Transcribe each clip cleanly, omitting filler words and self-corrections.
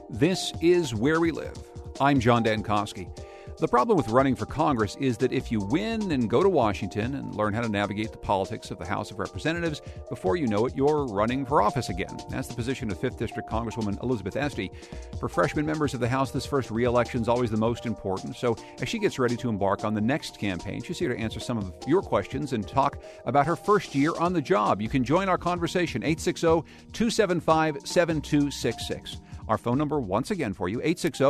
This is Where We Live. I'm John Dankosky. The problem with running for Congress is that if you win and go to Washington and learn how to navigate the politics of the House of Representatives, before you know it, you're running for office again. That's the position of 5th District Congresswoman Elizabeth Esty. For freshman members of the House, this first re-election is always the most important. So as she gets ready to embark on the next campaign, she's here to answer some of your questions and talk about her first year on the job. You can join our conversation, 860-275-7266. Our phone number, once again for you,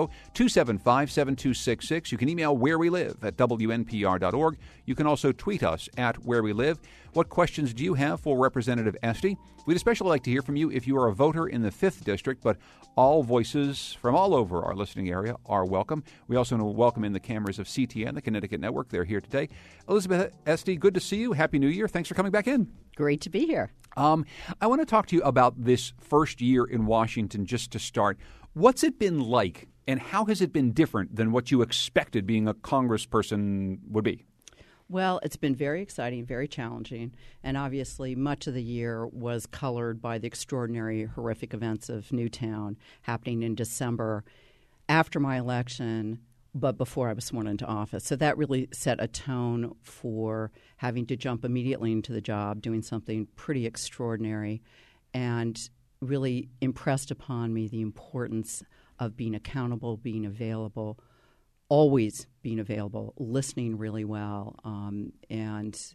860-275-7266. You can email wherewelive@wnpr.org. You can also tweet us at wherewelive. What questions do you have for Representative Esty? We'd especially like to hear from you if you are a voter in the 5th District, but all voices from all over our listening area are welcome. We also want to welcome in the cameras of CTN, the Connecticut Network. They're here today. Elizabeth Esty, good to see you. Happy New Year. Thanks for coming back in. Great to be here. I want to talk to you about this first year in Washington just to start. What's it been like, and how has it been different than what you expected being a congressperson would be? Well, it's been very exciting, very challenging, and obviously much of the year was colored by the extraordinary, horrific events of Newtown happening in December after my election, but before I was sworn into office. So that really set a tone for having to jump immediately into the job, doing something pretty extraordinary, and really impressed upon me the importance of being accountable, being available, always being available, listening really well, and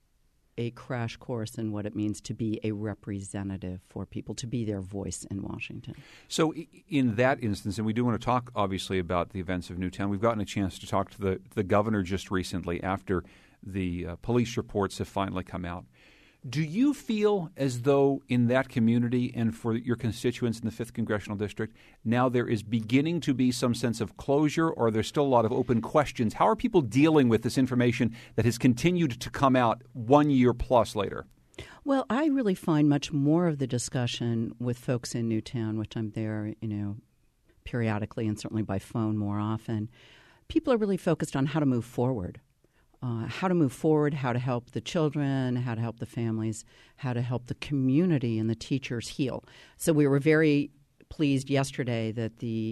a crash course in what it means to be a representative for people, to be their voice in Washington. So in that instance, and we do want to talk, obviously, about the events of Newtown, we've gotten a chance to talk to the governor just recently after the police reports have finally come out. Do you feel as though in that community and for your constituents in the 5th Congressional District, now there is beginning to be some sense of closure, or there's still a lot of open questions? How are people dealing with this information that has continued to come out 1 year plus later? Well, I really find much more of the discussion with folks in Newtown, which I'm there, periodically and certainly by phone more often. People are really focused on how to move forward. How to move forward, how to help the children, how to help the families, how to help the community and the teachers heal. So we were very pleased yesterday that the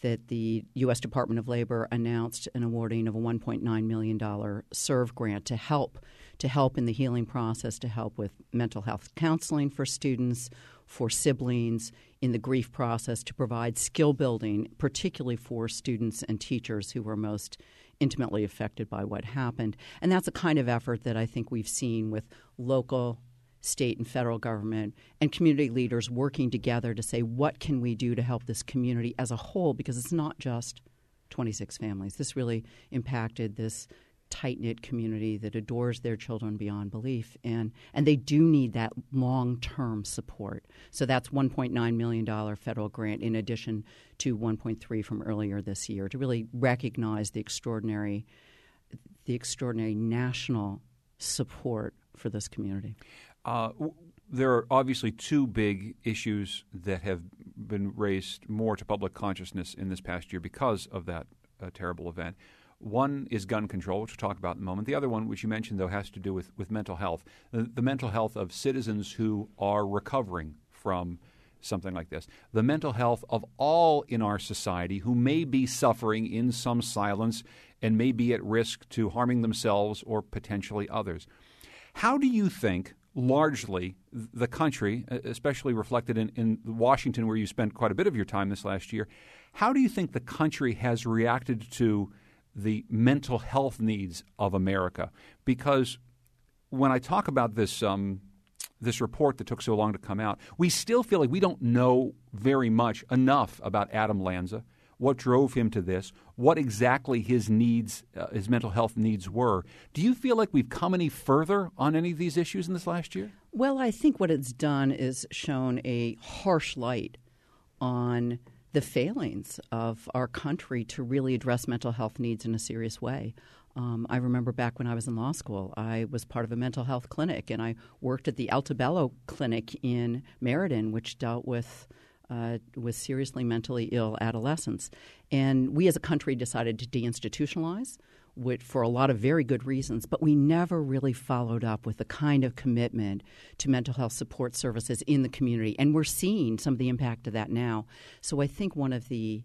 U.S. Department of Labor announced an awarding of a $1.9 million SERVE grant to help in the healing process, to help with mental health counseling for students, for siblings, in the grief process, to provide skill building, particularly for students and teachers who were most intimately affected by what happened. And that's a kind of effort that I think we've seen with local, state, and federal government and community leaders working together to say, what can we do to help this community as a whole? Because it's not just 26 families. This really impacted this tight-knit community that adores their children beyond belief, and they do need that long-term support. So that's $1.9 million federal grant in addition to $1.3 from earlier this year to really recognize the extraordinary national support for this community. There are obviously two big issues that have been raised more to public consciousness in this past year because of that terrible event. One is gun control, which we'll talk about in a moment. The other one, which you mentioned, though, has to do with mental health, the mental health of citizens who are recovering from something like this, the mental health of all in our society who may be suffering in some silence and may be at risk to harming themselves or potentially others. How do you think largely the country, especially reflected in Washington, where you spent quite a bit of your time this last year, how do you think the country has reacted to the mental health needs of America? Because when I talk about this report that took so long to come out, we still feel like we don't know very much enough about Adam Lanza, what drove him to this, what exactly his needs, his mental health needs were. Do you feel like we've come any further on any of these issues in this last year? Well, I think what it's done is shown a harsh light on the failings of our country to really address mental health needs in a serious way. I remember back when I was in law school, I was part of a mental health clinic, and I worked at the Altobello Clinic in Meriden, which dealt with seriously mentally ill adolescents. And we as a country decided to deinstitutionalize. for a lot of very good reasons, but we never really followed up with the kind of commitment to mental health support services in the community. And we're seeing some of the impact of that now. So I think one of the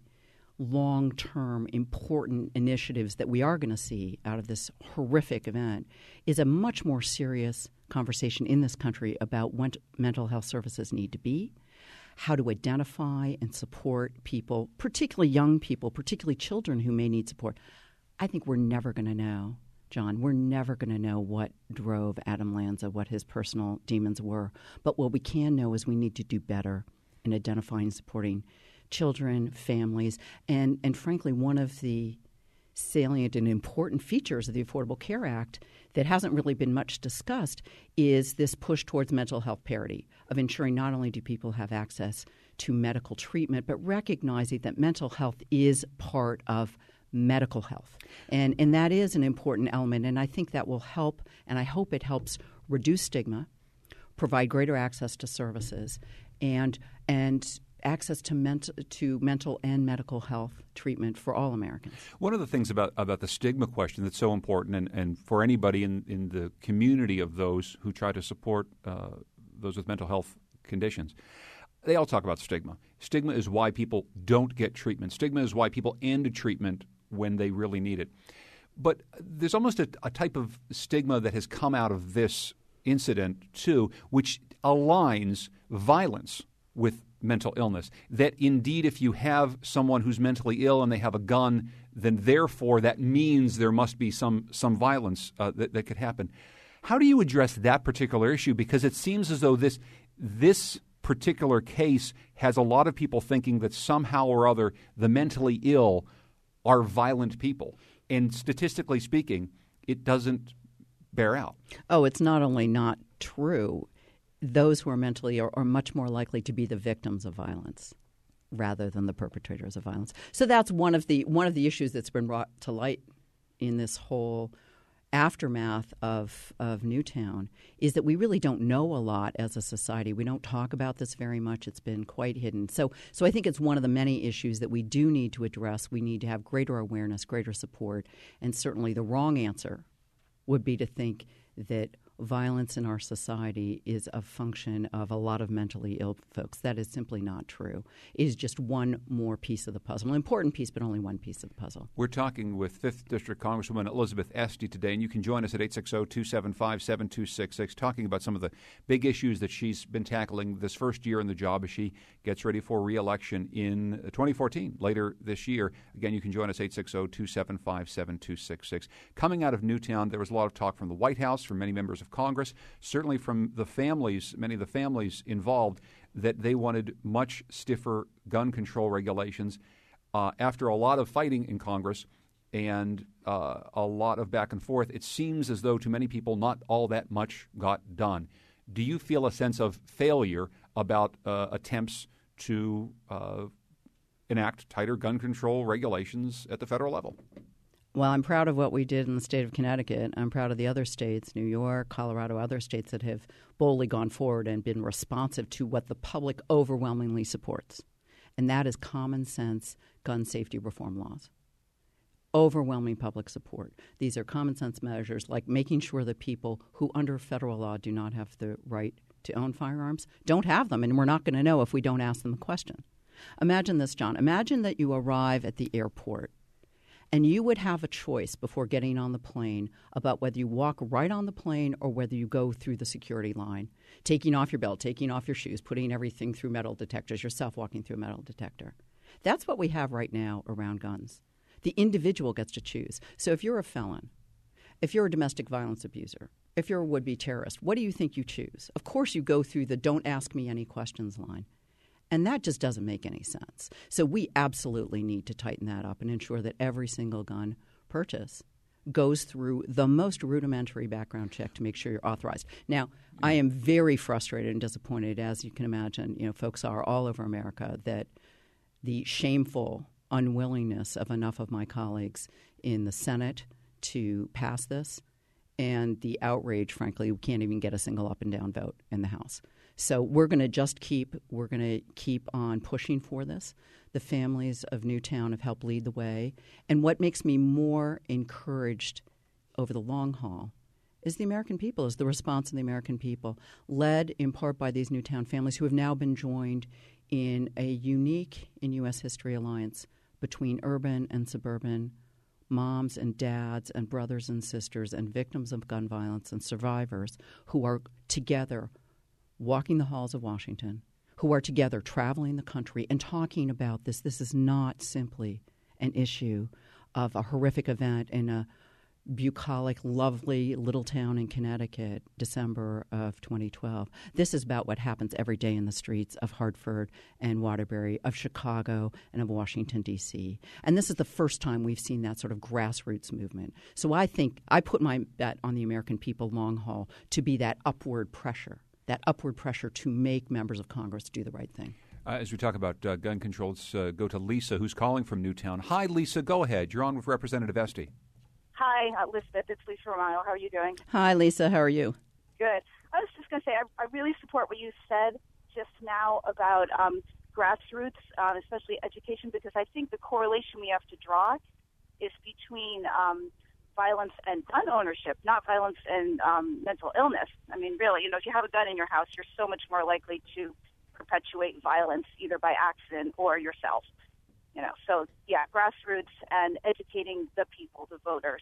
long-term important initiatives that we are going to see out of this horrific event is a much more serious conversation in this country about what mental health services need to be, how to identify and support people, particularly young people, particularly children who may need support. I think we're never going to know, John. We're never going to know what drove Adam Lanza, what his personal demons were. But what we can know is we need to do better in identifying and supporting children, families, and frankly, one of the salient and important features of the Affordable Care Act that hasn't really been much discussed is this push towards mental health parity, of ensuring not only do people have access to medical treatment, but recognizing that mental health is part of medical health. And that is an important element, and I think that will help, and I hope it helps reduce stigma, provide greater access to services, and access to mental and medical health treatment for all Americans. One of the things about the stigma question that's so important, and for anybody in the community of those who try to support those with mental health conditions, they all talk about stigma. Stigma is why people don't get treatment. Stigma is why people end treatment when they really need it. But there's almost a type of stigma that has come out of this incident, too, which aligns violence with mental illness. That indeed, if you have someone who's mentally ill and they have a gun, then therefore that means there must be some violence that could happen. How do you address that particular issue? Because it seems as though this particular case has a lot of people thinking that somehow or other the mentally ill are violent people. And statistically speaking, it doesn't bear out. Oh, it's not only not true. Those who are mentally ill are much more likely to be the victims of violence rather than the perpetrators of violence. So that's one of the issues that's been brought to light in this whole aftermath of Newtown, is that we really don't know a lot as a society. We don't talk about this very much. It's been quite hidden. So I think it's one of the many issues that we do need to address. We need to have greater awareness, greater support, and certainly the wrong answer would be to think that violence in our society is a function of a lot of mentally ill folks. That is simply not true. It is just one more piece of the puzzle, an important piece, but only one piece of the puzzle. We're talking with 5th District Congresswoman Elizabeth Esty today, and you can join us at 860-275-7266, talking about some of the big issues that she's been tackling this first year in the job as she gets ready for re-election in 2014, later this year. Again, you can join us 860-275-7266. Coming out of Newtown, there was a lot of talk from the White House, from many members of Congress, certainly from the families, many of the families involved, that they wanted much stiffer gun control regulations. After a lot of fighting in Congress and a lot of back and forth, it seems as though to many people not all that much got done. Do you feel a sense of failure about attempts to enact tighter gun control regulations at the federal level? Well, I'm proud of what we did in the state of Connecticut. I'm proud of the other states, New York, Colorado, other states that have boldly gone forward and been responsive to what the public overwhelmingly supports. And that is common sense gun safety reform laws. Overwhelming public support. These are common sense measures like making sure that people who under federal law do not have the right to own firearms don't have them, and we're not going to know if we don't ask them the question. Imagine this, John. Imagine that you arrive at the airport and you would have a choice before getting on the plane about whether you walk right on the plane or whether you go through the security line, taking off your belt, taking off your shoes, putting everything through metal detectors, yourself walking through a metal detector. That's what we have right now around guns. The individual gets to choose. So if you're a felon, if you're a domestic violence abuser, if you're a would-be terrorist, what do you think you choose? Of course you go through the don't ask me any questions line. And that just doesn't make any sense. So we absolutely need to tighten that up and ensure that every single gun purchase goes through the most rudimentary background check to make sure you're authorized. Now, I am very frustrated and disappointed, as you can imagine, folks are all over America, that the shameful unwillingness of enough of my colleagues in the Senate to pass this, and the outrage, frankly, we can't even get a single up and down vote in the House. So we're going to keep on pushing for this The families of Newtown have helped lead the way. And what makes me more encouraged over the long haul is the American people, is the response of the American people, led in part by these Newtown families who have now been joined in a unique in U.S. history alliance between urban and suburban moms and dads and brothers and sisters and victims of gun violence and survivors who are together walking the halls of Washington, who are together traveling the country and talking about this. This is not simply an issue of a horrific event in a bucolic, lovely little town in Connecticut, December of 2012. This is about what happens every day in the streets of Hartford and Waterbury, of Chicago, and of Washington, D.C. And this is the first time we've seen that sort of grassroots movement. So I think I put my bet on the American people long haul to be that upward pressure to make members of Congress do the right thing. As we talk about gun control, let's go to Lisa, who's calling from Newtown. Hi, Lisa. Go ahead. You're on with Representative Esty. Hi, Elizabeth. It's Lisa Romano. How are you doing? Hi, Lisa. How are you? Good. I was just going to say, I really support what you said just now about grassroots, especially education, because I think the correlation we have to draw is between violence and gun ownership, not violence and mental illness. I mean, really, if you have a gun in your house, you're so much more likely to perpetuate violence either by accident or yourself. So, yeah, grassroots and educating the people, the voters.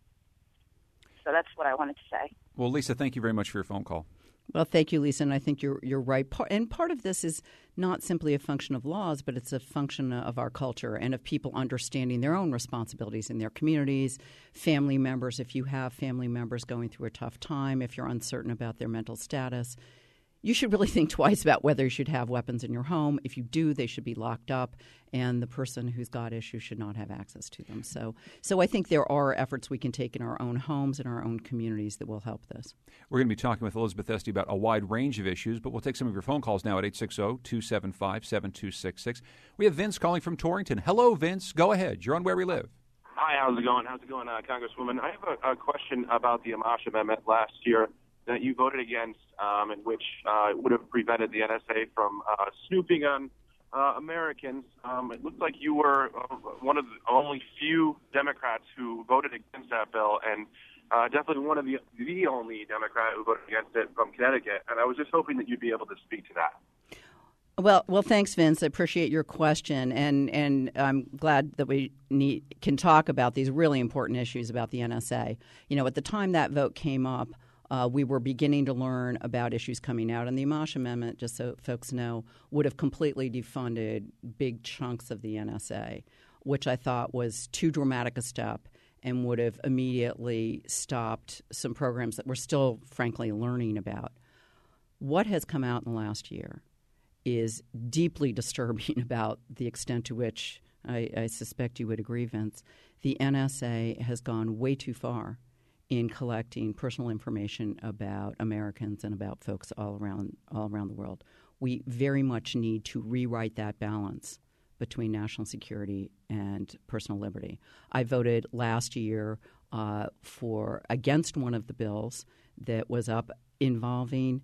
So that's what I wanted to say. Well, Lisa, thank you very much for your phone call. Well, thank you, Lisa, and I think you're right. And part of this is not simply a function of laws, but it's a function of our culture and of people understanding their own responsibilities in their communities, family members. If you have family members going through a tough time, if you're uncertain about their mental status, you should really think twice about whether you should have weapons in your home. If you do, they should be locked up, and the person who's got issues should not have access to them. So I think there are efforts we can take in our own homes and our own communities that will help this. We're going to be talking with Elizabeth Esty about a wide range of issues, but we'll take some of your phone calls now at 860-275-7266. We have Vince calling from Torrington. Hello, Vince. Go ahead. You're on Where We Live. Hi, how's it going? Congresswoman? I have a question about the Amash Amendment last year that you voted against, in which would have prevented the NSA from snooping on Americans. It looked like you were one of the only few Democrats who voted against that bill, and definitely one of the only Democrat who voted against it from Connecticut. And I was just hoping that you'd be able to speak to that. Well, thanks, Vince. I appreciate your question, and I'm glad that we can talk about these really important issues about the NSA. At the time that vote came up, we were beginning to learn about issues coming out. And the Amash Amendment, just so folks know, would have completely defunded big chunks of the NSA, which I thought was too dramatic a step and would have immediately stopped some programs that we're still, frankly, learning about. What has come out in the last year is deeply disturbing about the extent to which, I suspect you would agree, Vince, the NSA has gone way too far in collecting personal information about Americans and about folks all around the world. We very much need to rewrite that balance between national security and personal liberty. I voted last year against one of the bills that was up involving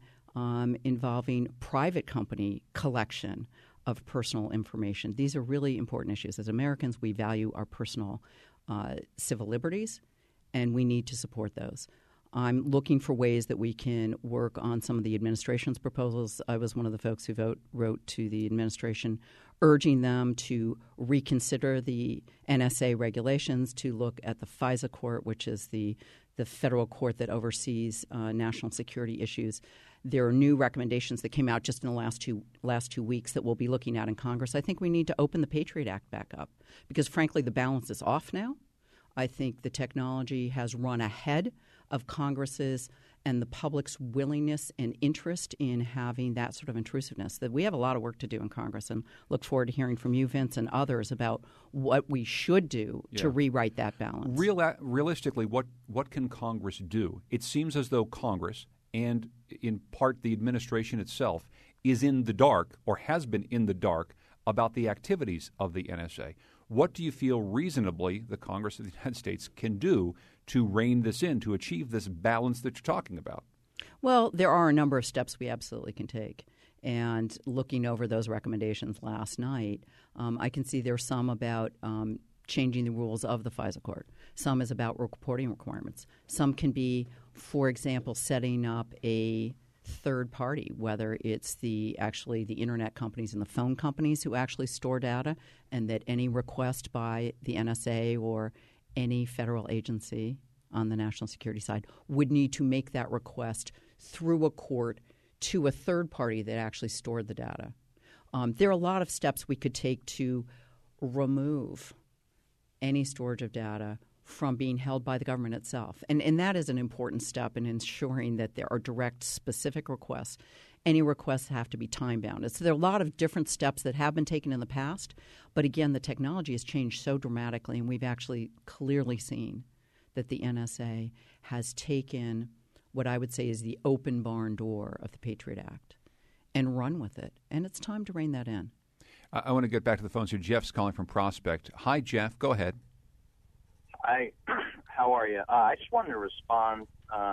private company collection of personal information. These are really important issues. As Americans, we value our personal civil liberties, and we need to support those. I'm looking for ways that we can work on some of the administration's proposals. I was one of the folks who wrote to the administration urging them to reconsider the NSA regulations, to look at the FISA court, which is the federal court that oversees national security issues. There are new recommendations that came out just in the last two weeks that we'll be looking at in Congress. I think we need to open the Patriot Act back up because, frankly, the balance is off now. I think the technology has run ahead of Congress's and the public's willingness and interest in having that sort of intrusiveness. That we have a lot of work to do in Congress, and look forward to hearing from you, Vince, and others about what we should do to rewrite that balance. Realistically, what can Congress do? It seems as though Congress, and in part the administration itself, is in the dark or has been in the dark about the activities of the NSA. What do you feel reasonably the Congress of the United States can do to rein this in, to achieve this balance that you're talking about? Well, there are a number of steps we absolutely can take. And looking over those recommendations last night, I can see there's some about changing the rules of the FISA court. Some is about reporting requirements. Some can be, for example, setting up a third party, whether it's the internet companies and the phone companies who actually store data, and that any request by the NSA or any federal agency on the national security side would need to make that request through a court to a third party that actually stored the data. There are a lot of steps we could take to remove any storage of data from being held by the government itself. And that is an important step in ensuring that there are direct, specific requests. Any requests have to be time-bound. So there are a lot of different steps that have been taken in the past, but again, the technology has changed so dramatically, and we've actually clearly seen that the NSA has taken what I would say is the open barn door of the Patriot Act and run with it. And it's time to rein that in. I want to get back to the phones here. Jeff's calling from Prospect. Hi, Jeff. Go ahead. Hi. How are you? I just wanted to respond.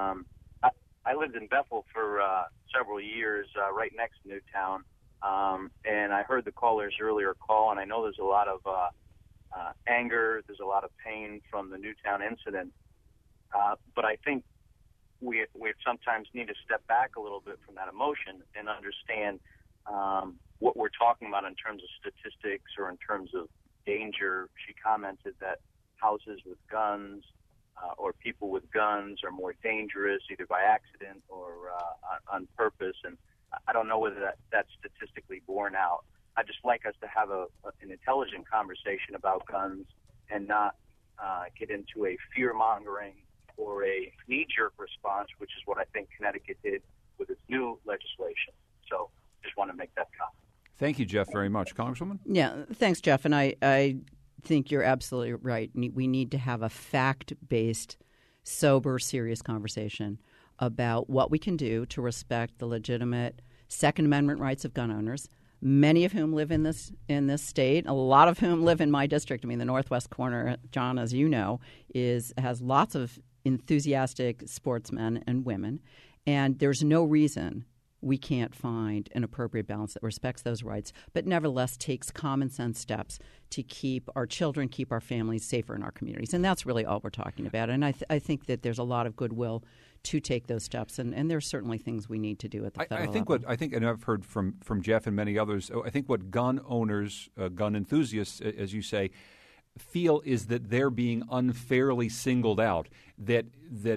I lived in Bethel for several years, right next to Newtown, and I heard the caller's earlier call, and I know there's a lot of anger, there's a lot of pain from the Newtown incident, but I think we sometimes need to step back a little bit from that emotion and understand what we're talking about in terms of statistics or in terms of danger. She commented that houses with guns or people with guns are more dangerous either by accident or on purpose, and I don't know whether that's statistically borne out. I'd just like us to have an intelligent conversation about guns and not get into a fear-mongering or a knee-jerk response, which is what I think Connecticut did with its new legislation. So just want to make that comment. Thank you, Jeff, very much. Congresswoman? Yeah, thanks, Jeff. And I think you're absolutely right. We need to have a fact-based, sober, serious conversation about what we can do to respect the legitimate Second Amendment rights of gun owners, many of whom live in this state, a lot of whom live in my district. I mean, the northwest corner, John, as you know, has lots of enthusiastic sportsmen and women, and there's no reason we can't find an appropriate balance that respects those rights, but nevertheless takes common sense steps to keep our children, keep our families safer in our communities. And that's really all we're talking about. And I think that there's a lot of goodwill to take those steps, and there's certainly things we need to do at the federal level. And I've heard from Jeff and many others, I think what gun owners, gun enthusiasts, as you say, feel is that they're being unfairly singled out, that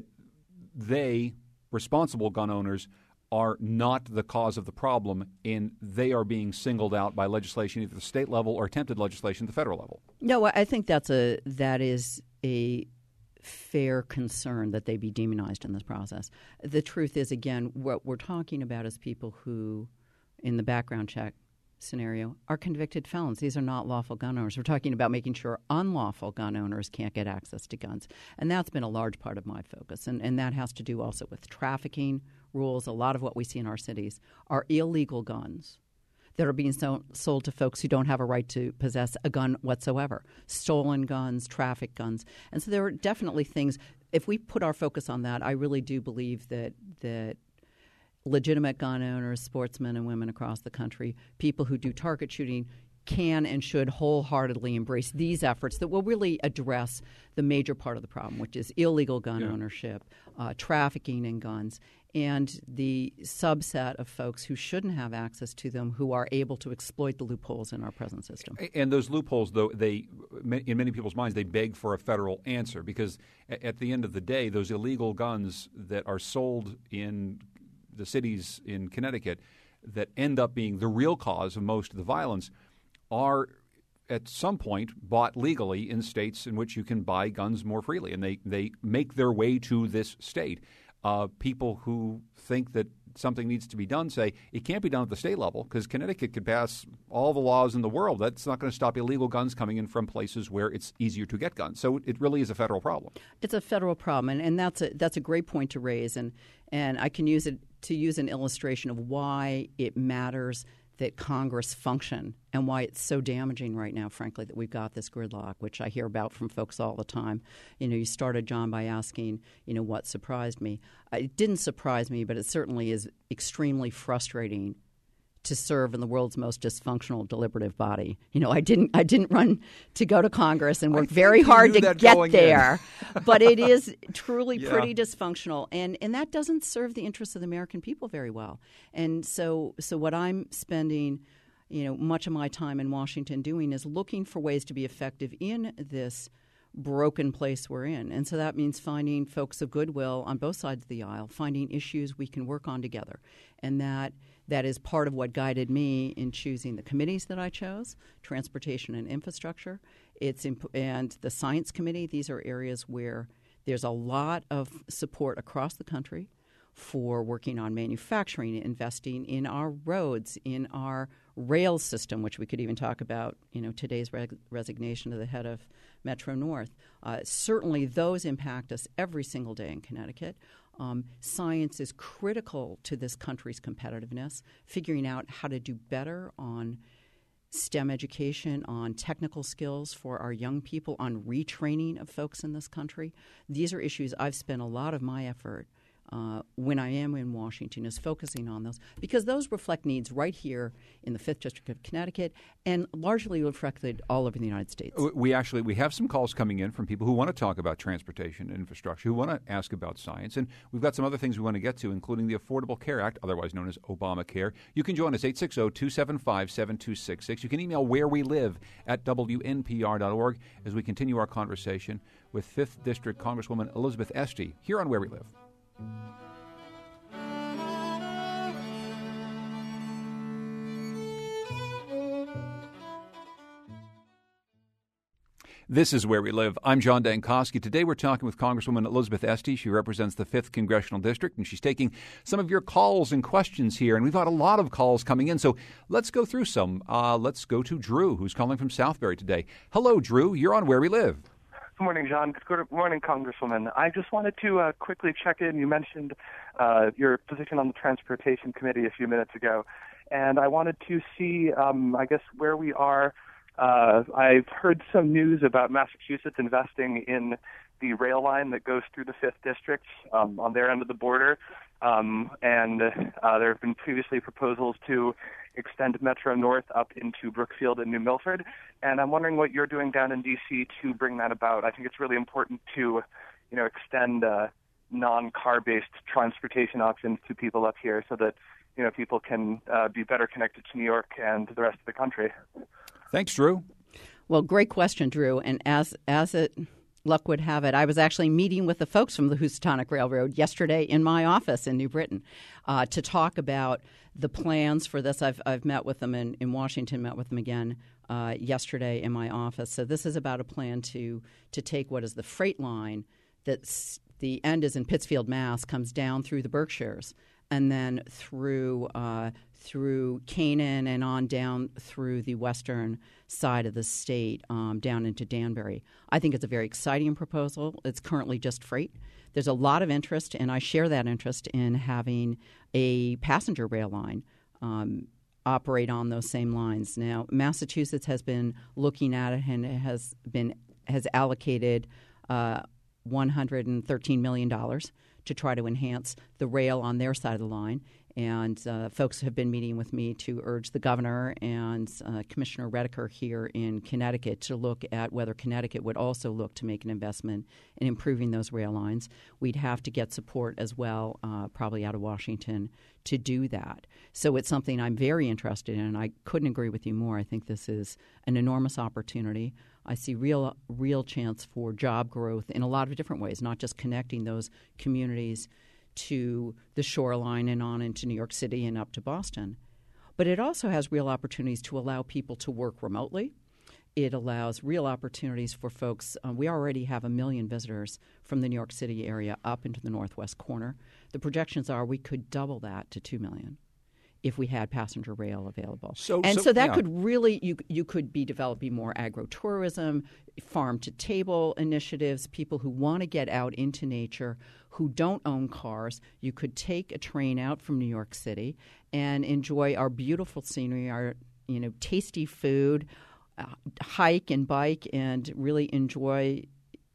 they, responsible gun owners, are not the cause of the problem, and they are being singled out by legislation either at the state level or attempted legislation at the federal level. No, I think that is a fair concern that they be demonized in this process. The truth is, again, what we're talking about is people who, in the background check scenario, are convicted felons. These are not lawful gun owners. We're talking about making sure unlawful gun owners can't get access to guns. And that's been a large part of my focus. And that has to do also with trafficking rules. A lot of what we see in our cities are illegal guns that are being sold to folks who don't have a right to possess a gun whatsoever. Stolen guns, traffic guns. And so there are definitely things, if we put our focus on that, I really do believe that legitimate gun owners, sportsmen and women across the country, people who do target shooting, can and should wholeheartedly embrace these efforts that will really address the major part of the problem, which is illegal gun ownership, trafficking in guns, and the subset of folks who shouldn't have access to them, who are able to exploit the loopholes in our present system. And those loopholes, though, in many people's minds, they beg for a federal answer, because at the end of the day, those illegal guns that are sold in the cities in Connecticut that end up being the real cause of most of the violence are at some point bought legally in states in which you can buy guns more freely, and they make their way to this state. People who think that something needs to be done say it can't be done at the state level because Connecticut could pass all the laws in the world. That's not going to stop illegal guns coming in from places where it's easier to get guns. So it really is a federal problem. It's a federal problem, and that's a great point to raise, and I can use it to use an illustration of why it matters that Congress function and why it's so damaging right now, frankly, that we've got this gridlock, which I hear about from folks all the time. You started, John, by asking, what surprised me. It didn't surprise me, but it certainly is extremely frustrating to serve in the world's most dysfunctional deliberative body. I didn't run to go to Congress and work very hard to get there, but it is truly pretty dysfunctional, and that doesn't serve the interests of the American people very well. And so what I'm spending much of my time in Washington doing is looking for ways to be effective in this broken place we're in. And so that means finding folks of goodwill on both sides of the aisle, finding issues we can work on together. And that is part of what guided me in choosing the committees that I chose, transportation and infrastructure, and the science committee. These are areas where there's a lot of support across the country for working on manufacturing, investing in our roads, in our rail system, which we could even talk about, today's resignation of the head of Metro North. Certainly those impact us every single day in Connecticut. Science is critical to this country's competitiveness, figuring out how to do better on STEM education, on technical skills for our young people, on retraining of folks in this country. These are issues I've spent a lot of my effort when I am in Washington is focusing on those, because those reflect needs right here in the 5th District of Connecticut and largely reflected all over the United States. We have some calls coming in from people who want to talk about transportation and infrastructure, who want to ask about science, and we've got some other things we want to get to, including the Affordable Care Act, otherwise known as Obamacare. You can join us, 860-275-7266. You can email wherewelive@wnpr.org as we continue our conversation with 5th District Congresswoman Elizabeth Esty here on Where We Live. This is Where We Live. I'm John Dankosky. Today we're talking with Congresswoman Elizabeth Esty. She represents the 5th Congressional District, and she's taking some of your calls and questions here. And we've got a lot of calls coming in, so let's go through some. Let's go to Drew, who's calling from Southbury today. Hello, Drew. You're on Where We Live. Good morning, John. Good morning, Congresswoman. I just wanted to quickly check in. You mentioned your position on the Transportation Committee a few minutes ago, and I wanted to see, where we are. I've heard some news about Massachusetts investing in the rail line that goes through the 5th District on their end of the border, and there have been previously proposals to extend Metro North up into Brookfield and New Milford, and I'm wondering what you're doing down in D.C. to bring that about. I think it's really important to, extend non-car-based transportation options to people up here so that, people can be better connected to New York and the rest of the country. Thanks, Drew. Well, great question, Drew. And as luck would have it, I was actually meeting with the folks from the Housatonic Railroad yesterday in my office in New Britain to talk about the plans for this. I've met with them in Washington, met with them again yesterday in my office. So this is about a plan to take what is the freight line that's the end is in Pittsfield, Mass., comes down through the Berkshires and then through Canaan and on down through the western side of the state down into Danbury. I think it's a very exciting proposal. It's currently just freight. There's a lot of interest, and I share that interest in having a passenger rail line operate on those same lines. Now, Massachusetts has been looking at it and has allocated $113 million to try to enhance the rail on their side of the line. And folks have been meeting with me to urge the governor and Commissioner Rediker here in Connecticut to look at whether Connecticut would also look to make an investment in improving those rail lines. We'd have to get support as well, probably out of Washington, to do that. So it's something I'm very interested in, and I couldn't agree with you more. I think this is an enormous opportunity. I see real chance for job growth in a lot of different ways, not just connecting those communities to the shoreline and on into New York City and up to Boston. But it also has real opportunities to allow people to work remotely. It allows real opportunities for folks. We already have 1 million visitors from the New York City area up into the northwest corner. The projections are we could double that to 2 million if we had passenger rail available. So that could really, you could be developing more agritourism, farm-to-table initiatives, people who want to get out into nature, who don't own cars. You could take a train out from New York City and enjoy our beautiful scenery, our tasty food, hike and bike, and really enjoy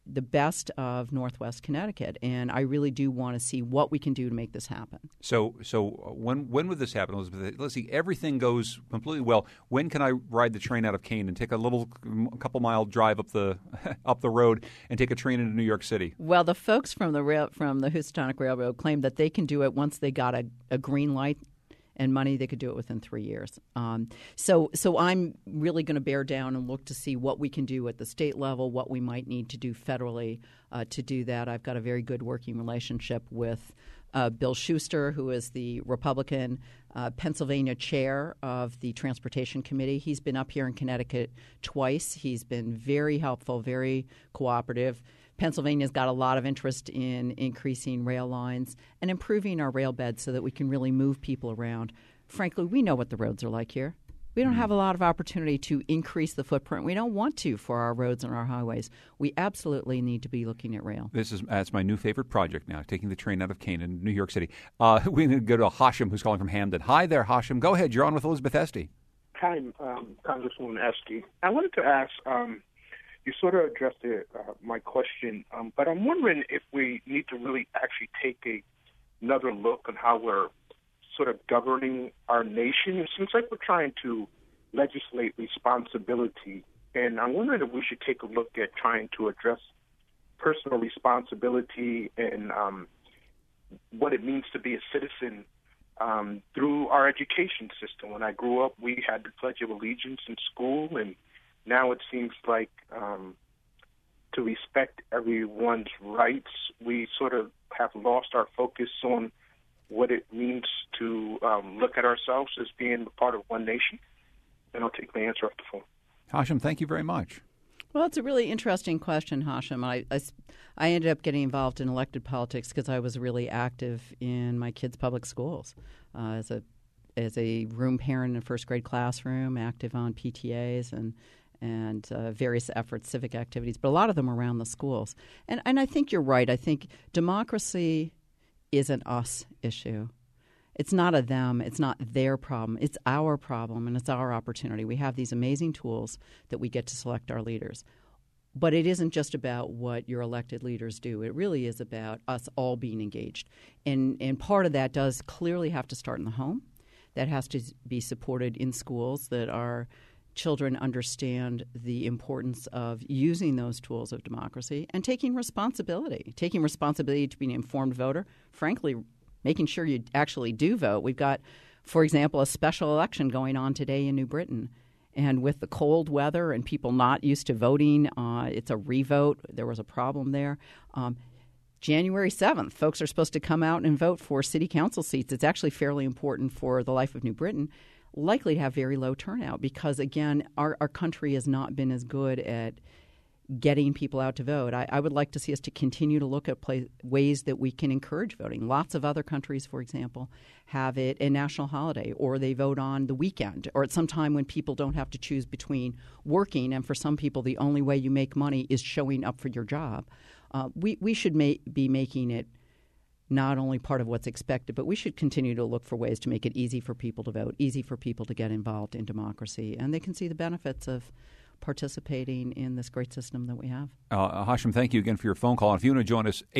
the best of Northwest Connecticut, and I really do want to see what we can do to make this happen. So when would this happen, Elizabeth? Let's see, everything goes completely well. When can I ride the train out of Kane and take a couple mile drive up the road and take a train into New York City? Well, the folks from the Houstonic Railroad claim that they can do it once they got a green light and money. They could do it within 3 years. So I'm really going to bear down and look to see what we can do at the state level, what we might need to do federally to do that. I've got a very good working relationship with Bill Schuster, who is the Republican Pennsylvania chair of the Transportation Committee. He's been up here in Connecticut twice. He's been very helpful, very cooperative. Pennsylvania's got a lot of interest in increasing rail lines and improving our rail beds so that we can really move people around. Frankly, we know what the roads are like here. We don't have a lot of opportunity to increase the footprint. We don't want to for our roads and our highways. We absolutely need to be looking at rail. That's my new favorite project now, taking the train out of Kane in New York City. We're going to go to Hashem, who's calling from Hamden. Hi there, Hashem. Go ahead. You're on with Elizabeth Esty. Hi, Congresswoman Esty. I wanted to ask, you sort of addressed my question, but I'm wondering if we need to really actually take another look on how we're sort of governing our nation. It seems like we're trying to legislate responsibility, and I'm wondering if we should take a look at trying to address personal responsibility and what it means to be a citizen through our education system. When I grew up, we had the Pledge of Allegiance in school, and now it seems like to respect everyone's rights, we sort of have lost our focus on what it means to look at ourselves as being part of one nation. And I'll take my answer off the phone. Hashem, thank you very much. Well, it's a really interesting question, Hashem. I ended up getting involved in elected politics because I was really active in my kids' public schools as a room parent in a first grade classroom, active on PTAs and various efforts, civic activities, but a lot of them around the schools. And I think you're right. I think democracy is an us issue. It's not a them. It's not their problem. It's our problem, and it's our opportunity. We have these amazing tools that we get to select our leaders. But it isn't just about what your elected leaders do. It really is about us all being engaged. And part of that does clearly have to start in the home. That has to be supported in schools, that our children understand the importance of using those tools of democracy and taking responsibility to be an informed voter, frankly, making sure you actually do vote. We've got, for example, a special election going on today in New Britain. And with the cold weather and people not used to voting, it's a revote. There was a problem there. January 7th, folks are supposed to come out and vote for city council seats. It's actually fairly important for the life of New Britain. Likely to have very low turnout because, again, our country has not been as good at getting people out to vote. I would like to see us to continue to look at ways that we can encourage voting. Lots of other countries, for example, have it a national holiday, or they vote on the weekend, or at some time when people don't have to choose between working, and for some people the only way you make money is showing up for your job. We should be making it not only part of what's expected, but we should continue to look for ways to make it easy for people to vote, easy for people to get involved in democracy, and they can see the benefits of participating in this great system that we have. Hashem, thank you again for your phone call. And if you want to join us,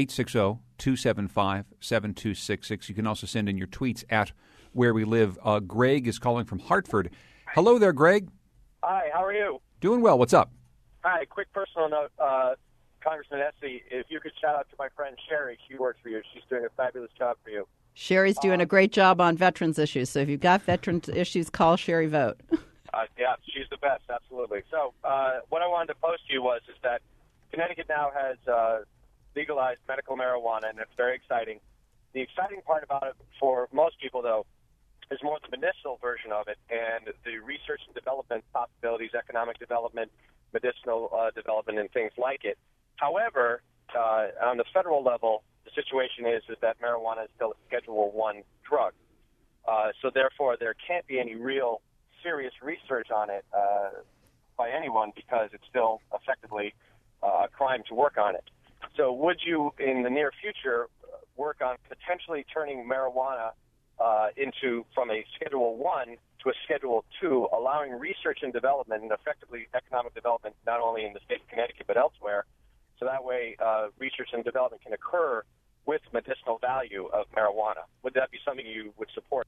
860-275-7266. You can also send in your tweets at Where We Live. Greg is calling from Hartford. Hello there, Greg. Hi, how are you? Doing well. What's up? Hi, quick personal note. Congressman Esty, if you could shout out to my friend Sherry, she works for you. She's doing a fabulous job for you. Sherry's doing a great job on veterans issues. So if you've got veterans issues, call Sherry Vote. Yeah, she's the best, absolutely. So what I wanted to pose to you is that Connecticut now has legalized medical marijuana, and it's very exciting. The exciting part about it for most people, though, is more the medicinal version of it and the research and development possibilities, economic development, medicinal development, and things like it. However, on the federal level, the situation is that marijuana is still a Schedule I drug. So therefore, there can't be any real serious research on it by anyone because it's still effectively a crime to work on it. So would you, in the near future, work on potentially turning marijuana from a Schedule I to a Schedule II, allowing research and development and effectively economic development not only in the state of Connecticut but elsewhere, so that way research and development can occur with medicinal value of marijuana. Would that be something you would support?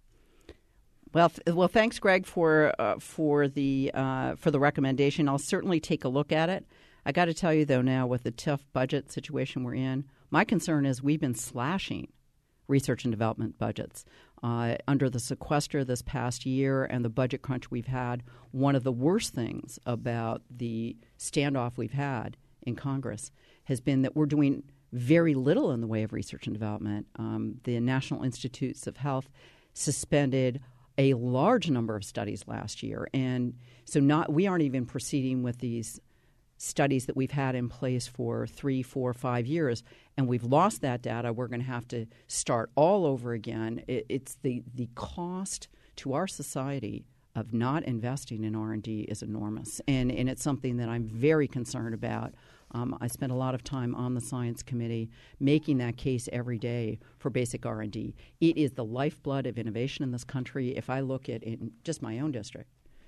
Well, thanks, Greg, for the recommendation. I'll certainly take a look at it. I got to tell you, though, now with the tough budget situation we're in, my concern is we've been slashing research and development budgets. Under the sequester this past year and the budget crunch we've had, one of the worst things about the standoff we've had in Congress has been that we're doing very little in the way of research and development. The National Institutes of Health suspended a large number of studies last year, and so we aren't even proceeding with these studies that we've had in place for 3, 4, 5 years, and we've lost that data. We're going to have to start all over again. It's the cost to our society of not investing in R&D is enormous, and it's something that I'm very concerned about. I spent a lot of time on the Science Committee making that case every day for basic R&D. It is the lifeblood of innovation in this country. If I look at in just my own district,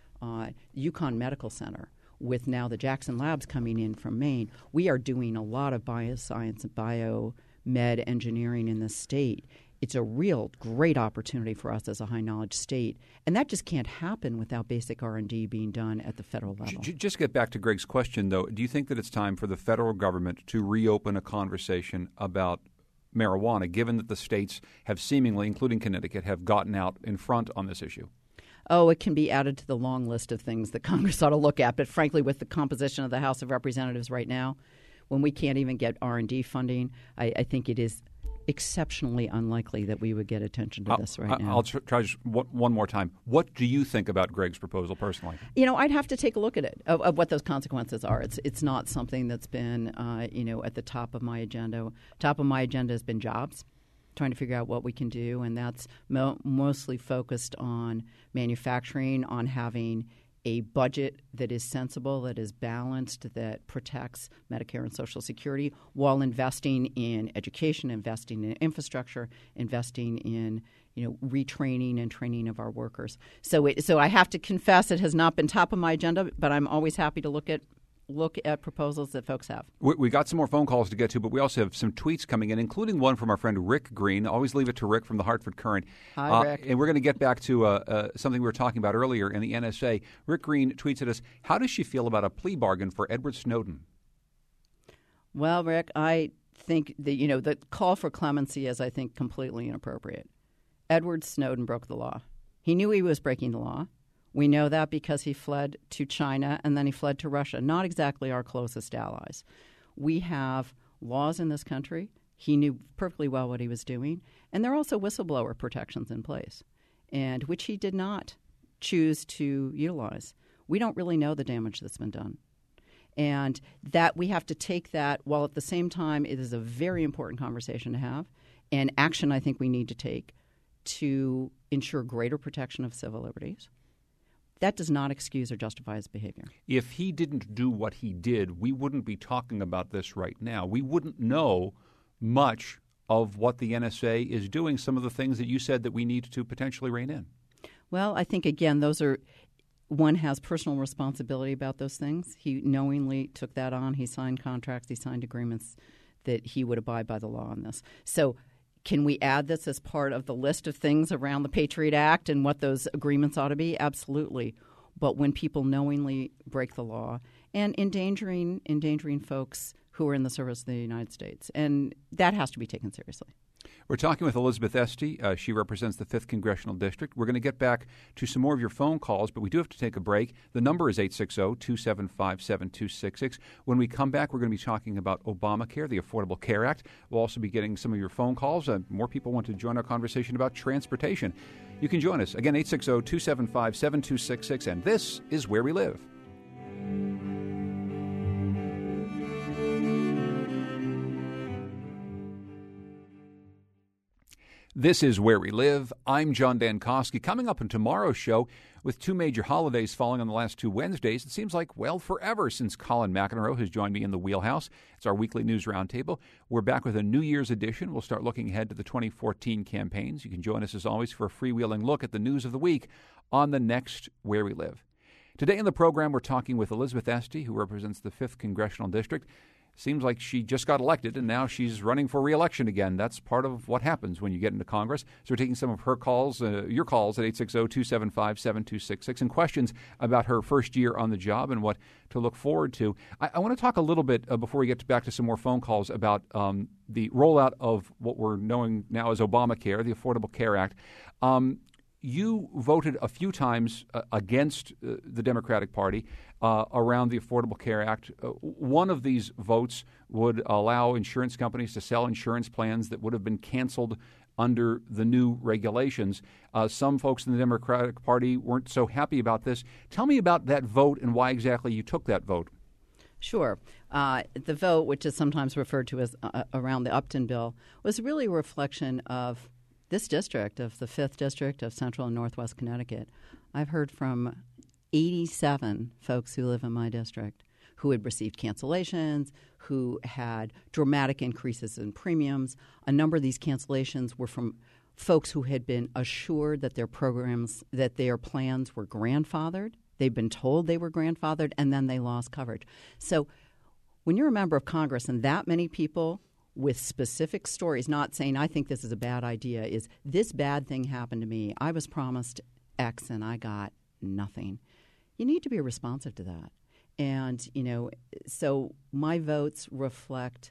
UConn Medical Center, with now the Jackson Labs coming in from Maine, we are doing a lot of bioscience and biomed engineering in this state. It's a real great opportunity for us as a high-knowledge state, and that just can't happen without basic R&D being done at the federal level. Just get back to Greg's question, though. Do you think that it's time for the federal government to reopen a conversation about marijuana, given that the states have seemingly, including Connecticut, have gotten out in front on this issue? Oh, it can be added to the long list of things that Congress ought to look at. But frankly, with the composition of the House of Representatives right now, when we can't even get R&D funding, I think it is exceptionally unlikely that we would get attention to this right now. I'll try just one more time. What do you think about Greg's proposal personally? I'd have to take a look at it, of what those consequences are. It's not something that's been, at the top of my agenda. Top of my agenda has been jobs, trying to figure out what we can do, and that's mostly focused on manufacturing, on having a budget that is sensible, that is balanced, that protects Medicare and Social Security while investing in education, investing in infrastructure, investing in retraining and training of our workers. So I have to confess it has not been top of my agenda, but I'm always happy to look at proposals that folks have. We got some more phone calls to get to, but we also have some tweets coming in, including one from our friend Rick Green. Always leave it to Rick from the Hartford Courant. Hi, Rick. And we're going to get back to something we were talking about earlier in the NSA. Rick Green tweets at us, how does she feel about a plea bargain for Edward Snowden? Well, Rick, I think the call for clemency is, I think, completely inappropriate. Edward Snowden broke the law. He knew he was breaking the law. We know that because he fled to China and then he fled to Russia, not exactly our closest allies. We have laws in this country. He knew perfectly well what he was doing. And there are also whistleblower protections in place, and which he did not choose to utilize. We don't really know the damage that's been done. And that we have to take that, while at the same time it is a very important conversation to have, and action I think we need to take to ensure greater protection of civil liberties. That does not excuse or justify his behavior. If he didn't do what he did, we wouldn't be talking about this right now. We wouldn't know much of what the NSA is doing, some of the things that you said that we need to potentially rein in. Well, I think, again, one has personal responsibility about those things. He knowingly took that on. He signed contracts. He signed agreements that he would abide by the law on this. So can we add this as part of the list of things around the Patriot Act and what those agreements ought to be? Absolutely. But when people knowingly break the law and endangering folks who are in the service of the United States, and that has to be taken seriously. We're talking with Elizabeth Esty. She represents the 5th Congressional District. We're going to get back to some more of your phone calls, but we do have to take a break. The number is 860-275-7266. When we come back, we're going to be talking about Obamacare, the Affordable Care Act. We'll also be getting some of your phone calls. More people want to join our conversation about transportation. You can join us. Again, 860-275-7266, and this is Where We Live. This is Where We Live. I'm John Dankosky. Coming up in tomorrow's show, with 2 major holidays falling on the last 2 Wednesdays, it seems like, forever since Colin McEnroe has joined me in the wheelhouse. It's our weekly news roundtable. We're back with a New Year's edition. We'll start looking ahead to the 2014 campaigns. You can join us, as always, for a freewheeling look at the news of the week on the next Where We Live. Today in the program, we're talking with Elizabeth Esty, who represents the 5th Congressional District. seems like she just got elected and now she's running for re-election again. That's part of what happens when you get into Congress. So we're taking some of her calls, your calls at 860-275-7266, and questions about her first year on the job and what to look forward to. I want to talk a little bit before we get back to some more phone calls about the rollout of what we're knowing now as Obamacare, the Affordable Care Act. You voted a few times against the Democratic Party around the Affordable Care Act. One of these votes would allow insurance companies to sell insurance plans that would have been canceled under the new regulations. Some folks in the Democratic Party weren't so happy about this. Tell me about that vote and why exactly you took that vote. Sure. The vote, which is sometimes referred to as around the Upton bill, was really a reflection of this district, of the 5th District of Central and Northwest Connecticut. I've heard from 87 folks who live in my district who had received cancellations, who had dramatic increases in premiums. A number of these cancellations were from folks who had been assured that their programs, that their plans were grandfathered. They'd been told they were grandfathered, and then they lost coverage. So when you're a member of Congress and that many people with specific stories, not saying I think this is a bad idea, is this bad thing happened to me. I was promised X and I got nothing. You need to be responsive to that. And, so my votes reflect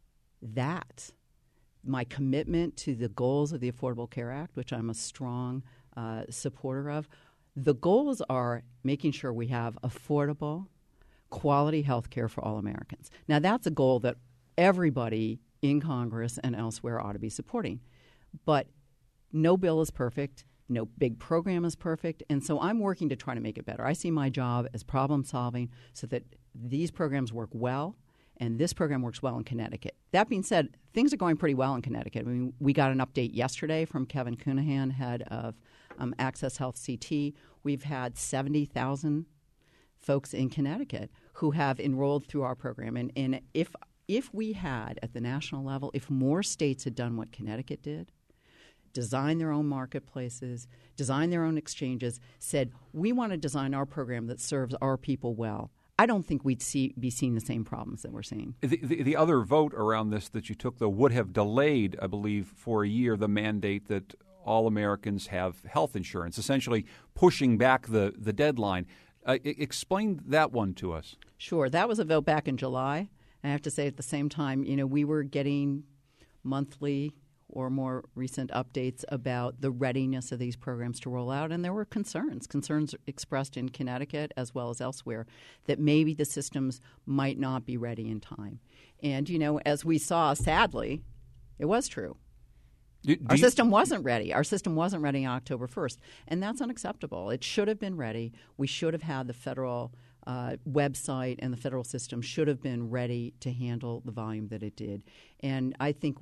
that, my commitment to the goals of the Affordable Care Act, which I'm a strong supporter of. The goals are making sure we have affordable, quality health care for all Americans. Now, that's a goal that everybody in Congress and elsewhere ought to be supporting. But no bill is perfect. No big program is perfect. And so I'm working to try to make it better. I see my job as problem solving so that these programs work well, and this program works well in Connecticut. That being said, things are going pretty well in Connecticut. I mean, we got an update yesterday from Kevin Cunahan, head of Access Health CT. We've had 70,000 folks in Connecticut who have enrolled through our program. And if we had, at the national level, if more states had done what Connecticut did, design their own marketplaces, design their own exchanges, said, we want to design our program that serves our people well, I don't think we'd be seeing the same problems that we're seeing. The other vote around this that you took, though, would have delayed, I believe, for a year the mandate that all Americans have health insurance, essentially pushing back the deadline. Explain that one to us. Sure. That was a vote back in July. I have to say at the same time, we were getting monthly or more recent updates about the readiness of these programs to roll out. And there were concerns expressed in Connecticut as well as elsewhere that maybe the systems might not be ready in time. And, as we saw, sadly, it was true. Our system wasn't ready. Our system wasn't ready on October 1st. And that's unacceptable. It should have been ready. We should have had the federal website, and the federal system should have been ready to handle the volume that it did. And I think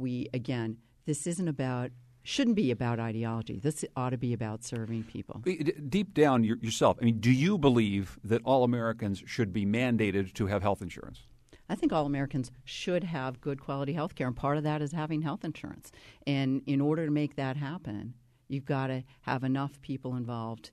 this shouldn't be about ideology. This ought to be about serving people. Deep down yourself, do you believe that all Americans should be mandated to have health insurance? I think all Americans should have good quality health care, and part of that is having health insurance. And in order to make that happen, you've got to have enough people involved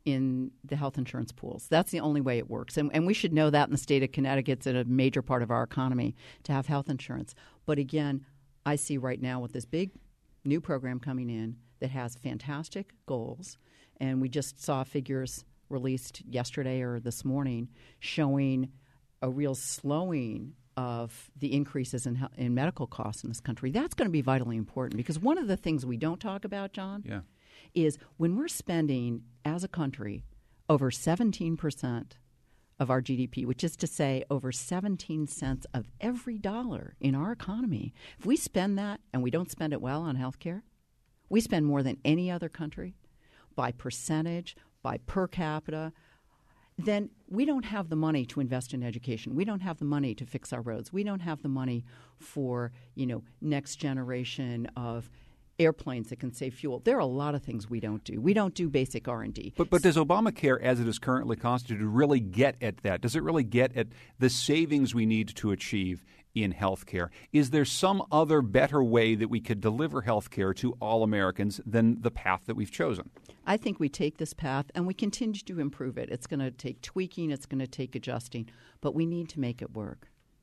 in the health insurance pools. That's the only way it works. And we should know that in the state of Connecticut. It's a major part of our economy to have health insurance. But again, I see right now with this big new program coming in that has fantastic goals, and we just saw figures released yesterday or this morning showing a real slowing of the increases in medical costs in this country. That's going to be vitally important, because one of the things we don't talk about, John, is when we're spending as a country over 17% of our GDP, which is to say over 17 cents of every dollar in our economy. If we spend that and we don't spend it well on health care, we spend more than any other country by percentage, by per capita, then we don't have the money to invest in education. We don't have the money to fix our roads. We don't have the money for, next generation of airplanes that can save fuel. There are a lot of things we don't do. We don't do basic R&D. But does Obamacare, as it is currently constituted, really get at that? Does it really get at the savings we need to achieve in health care? Is there some other better way that we could deliver health care to all Americans than the path that we've chosen? I think we take this path and we continue to improve it. It's going to take tweaking. It's going to take adjusting. But we need to make it work.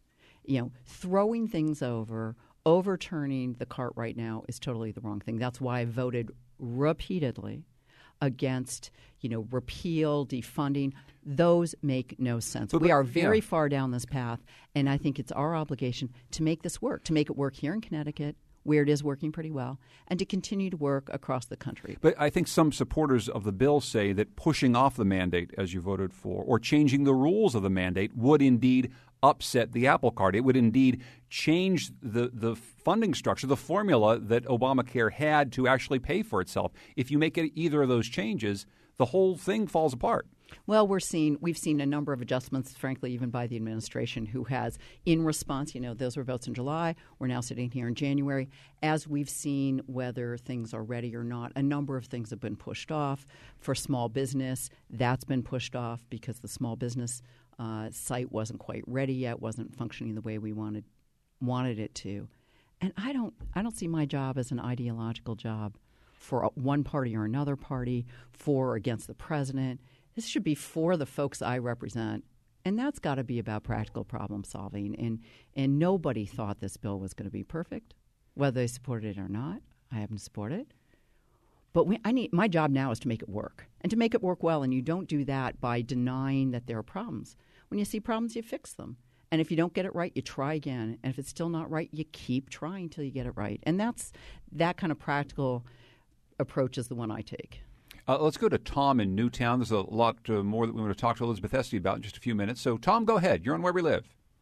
Throwing things over, overturning the cart right now is totally the wrong thing. That's why I voted repeatedly against, repeal, defunding. Those make no sense. We are very far down this path, and I think it's our obligation to make this work, to make it work here in Connecticut, where it is working pretty well, and to continue to work across the country. But I think some supporters of the bill say that pushing off the mandate, as you voted for, or changing the rules of the mandate would indeed upset the apple cart. It would indeed change the funding structure, the formula that Obamacare had to actually pay for itself. If you make either of those changes, the whole thing falls apart. Well, we've seen a number of adjustments, frankly, even by the administration, who has, in response, those were votes in July. We're now sitting here in January. As we've seen whether things are ready or not, a number of things have been pushed off. For small business, that's been pushed off because the small business site wasn't quite ready yet, wasn't functioning the way we wanted it to. And I don't see my job as an ideological job for one party or another party, for or against the president. This should be for the folks I represent, and that's got to be about practical problem solving. And nobody thought this bill was going to be perfect, whether they supported it or not. I happen to support it. But my job now is to make it work, and to make it work well. And you don't do that by denying that there are problems. When you see problems, you fix them. And if you don't get it right, you try again. And if it's still not right, you keep trying till you get it right. And that kind of practical approach is the one I take. Let's go to Tom in Newtown. There's a lot more that we want to talk to Elizabeth Esty about in just a few minutes. So, Tom, go ahead. You're on Where We Live.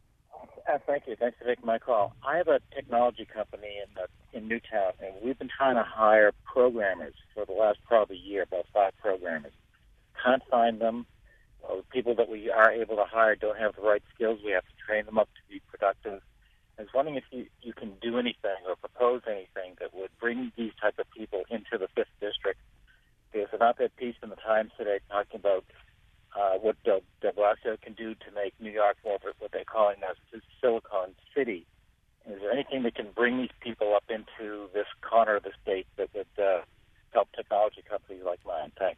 Thank you. Thanks for taking my call. I have a technology company in Newtown, and we've been trying to hire programmers for the last probably year, about 5 programmers. Can't find them. People that we are able to hire don't have the right skills. We have to train them up to be productive. I was wondering if you can do anything or propose anything that would bring these type of people into the 5th District. There's an op-ed piece in the Times today talking about what de Blasio can do to make New York more of what they're calling now Silicon City. Is there anything that can bring these people up into this corner of the state that would help technology companies like mine? Thanks.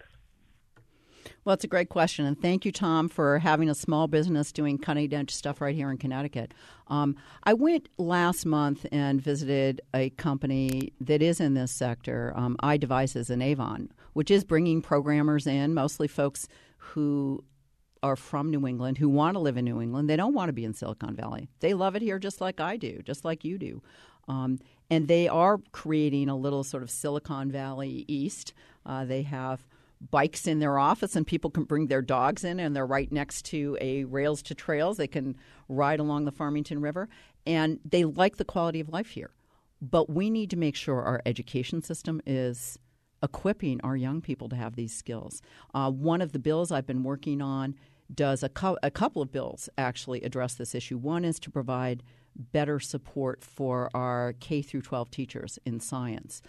Well, it's a great question, and thank you, Tom, for having a small business doing cutting-edge stuff right here in Connecticut. I went last month and visited a company that is in this sector, iDevices in Avon, which is bringing programmers in, mostly folks who are from New England, who want to live in New England. They don't want to be in Silicon Valley. They love it here just like I do, just like you do. And they are creating a little sort of Silicon Valley East. They have bikes in their office, and people can bring their dogs in, and they're right next to a Rails to Trails. They can ride along the Farmington River, and they like the quality of life here. But we need to make sure our education system is equipping our young people to have these skills. One of the bills I've been working on does a couple of bills actually address this issue. One is to provide better support for our K through 12 teachers in science.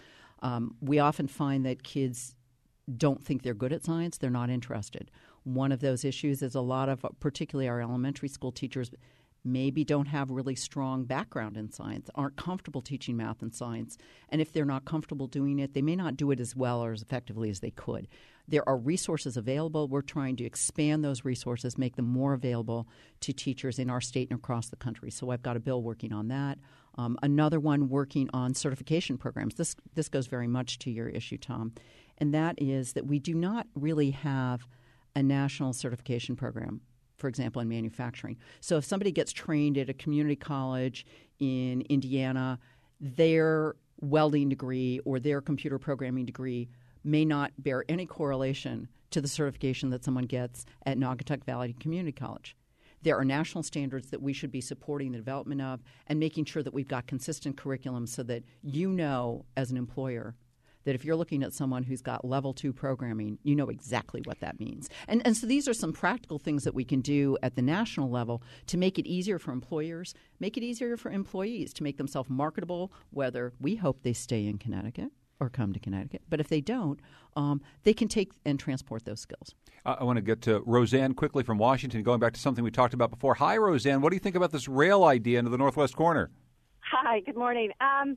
We often find that kids don't think they're good at science. They're not interested. One of those issues is a lot of, particularly our elementary school teachers, maybe don't have really strong background in science, aren't comfortable teaching math and science. And if they're not comfortable doing it, they may not do it as well or as effectively as they could. There are resources available. We're trying to expand those resources, make them more available to teachers in our state and across the country. So I've got a bill working on that. Another one working on certification programs. This goes very much to your issue, Tom, and that is that we do not really have a national certification program, for example, in manufacturing. So if somebody gets trained at a community college in Indiana, their welding degree or their computer programming degree may not bear any correlation to the certification that someone gets at Naugatuck Valley Community College. There are national standards that we should be supporting the development of and making sure that we've got consistent curriculum so that you know as an employer that if you're looking at someone who's got level 2 programming, you know exactly what that means. And so these are some practical things that we can do at the national level to make it easier for employers, make it easier for employees to make themselves marketable, whether we hope they stay in Connecticut or come to Connecticut. But if they don't, they can take and transport those skills. I want to get to Roseanne quickly from Washington, going back to something we talked about before. Hi, Roseanne. What do you think about this rail idea into the northwest corner? Hi, good morning.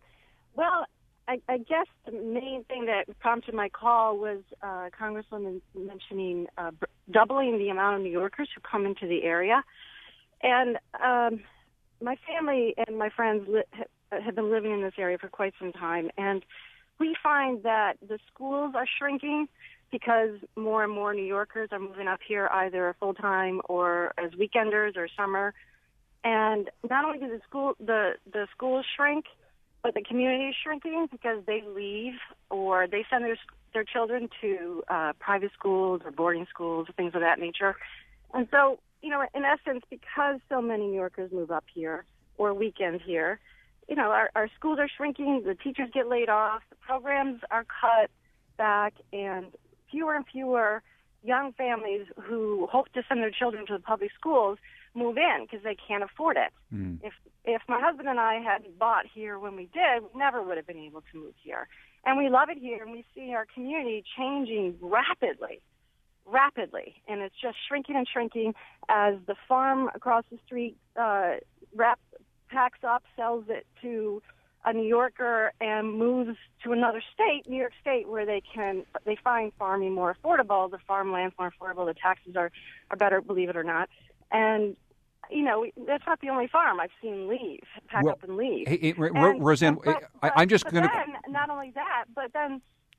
Well, I guess the main thing that prompted my call was Congresswoman mentioning doubling the amount of New Yorkers who come into the area. And my family and my friends have been living in this area for quite some time, and we find that the schools are shrinking because more and more New Yorkers are moving up here either full-time or as weekenders or summer. And not only do the schools shrink, but the community is shrinking because they leave or they send their children to private schools or boarding schools or things of that nature. And so, in essence, because so many New Yorkers move up here or weekend here, our schools are shrinking, the teachers get laid off, the programs are cut back, and fewer young families who hope to send their children to the public schools move in because they can't afford it. Mm. If my husband and I hadn't bought here when we did, we never would have been able to move here. And we love it here, and we see our community changing rapidly. And it's just shrinking and shrinking as the farm across the street packs up, sells it to a New Yorker, and moves to another state, New York State, where they find farming more affordable, the farmland's more affordable, the taxes are better, believe it or not. And that's not the only farm I've seen pack up and leave. Hey, Roseanne, I'm just going to... Not only that, but then,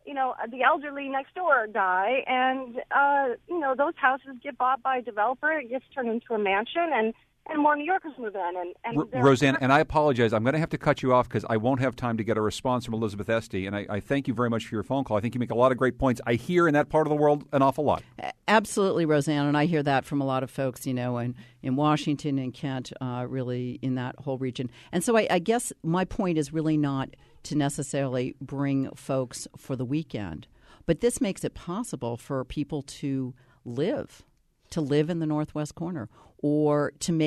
the elderly next door die, and, those houses get bought by a developer, it gets turned into a mansion, and more New Yorkers move in. And Roseanne, and I apologize. I'm going to have to cut you off because I won't have time to get a response from Elizabeth Esty, and I thank you very much for your phone call. I think you make a lot of great points. I hear in that part of the world an awful lot. Absolutely, Roseanne, and I hear that from a lot of folks, in Washington and Kent, really in that whole region. And so I guess my point is really not to necessarily bring folks for the weekend, but this makes it possible for people to live in the Northwest Corner, or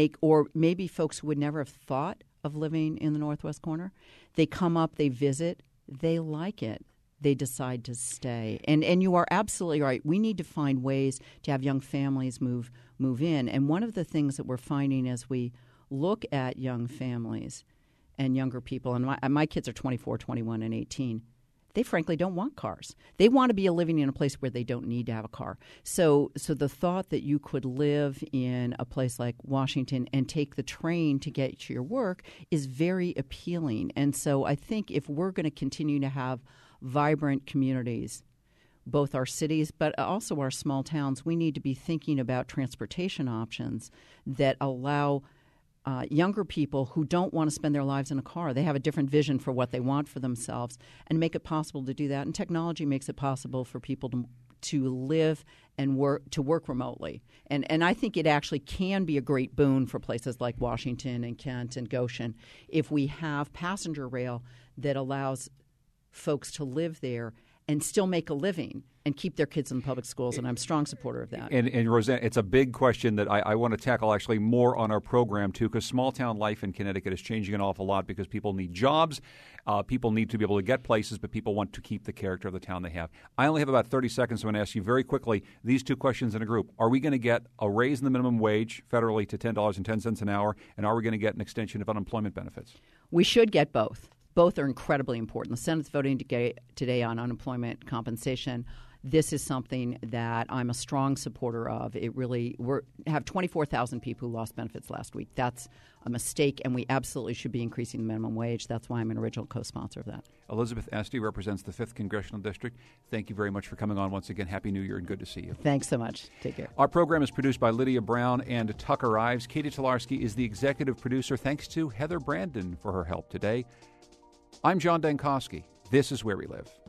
maybe folks who would never have thought of living in the Northwest Corner. They come up, they visit, they like it, they decide to stay. And you are absolutely right. We need to find ways to have young families move in. And one of the things that we're finding as we look at young families and younger people, and my kids are 24, 21, and 18, they frankly don't want cars. They want to be living in a place where they don't need to have a car. So the thought that you could live in a place like Washington and take the train to get to your work is very appealing. And so I think if we're going to continue to have vibrant communities, both our cities but also our small towns, we need to be thinking about transportation options that allow younger people who don't want to spend their lives in a car. They have a different vision for what they want for themselves, and make it possible to do that. And technology makes it possible for people to live and work remotely. And I think it actually can be a great boon for places like Washington and Kent and Goshen if we have passenger rail that allows folks to live there and still make a living and keep their kids in public schools, and I'm a strong supporter of that. And Roseanne, it's a big question that I want to tackle actually more on our program, too, because small-town life in Connecticut is changing an awful lot because people need jobs, people need to be able to get places, but people want to keep the character of the town they have. I only have about 30 seconds, so I'm going to ask you very quickly these two questions in a group. Are we going to get a raise in the minimum wage federally to $10.10 an hour, and are we going to get an extension of unemployment benefits? We should get both. Both are incredibly important. The Senate's voting today on unemployment compensation. This is something that I'm a strong supporter of. We have 24,000 people who lost benefits last week. That's a mistake, and we absolutely should be increasing the minimum wage. That's why I'm an original co-sponsor of that. Elizabeth Esty represents the 5th Congressional District. Thank you very much for coming on once again. Happy New Year and good to see you. Thanks so much. Take care. Our program is produced by Lydia Brown and Tucker Ives. Katie Tolarski is the executive producer. Thanks to Heather Brandon for her help today. I'm John Dankosky. This is Where We Live.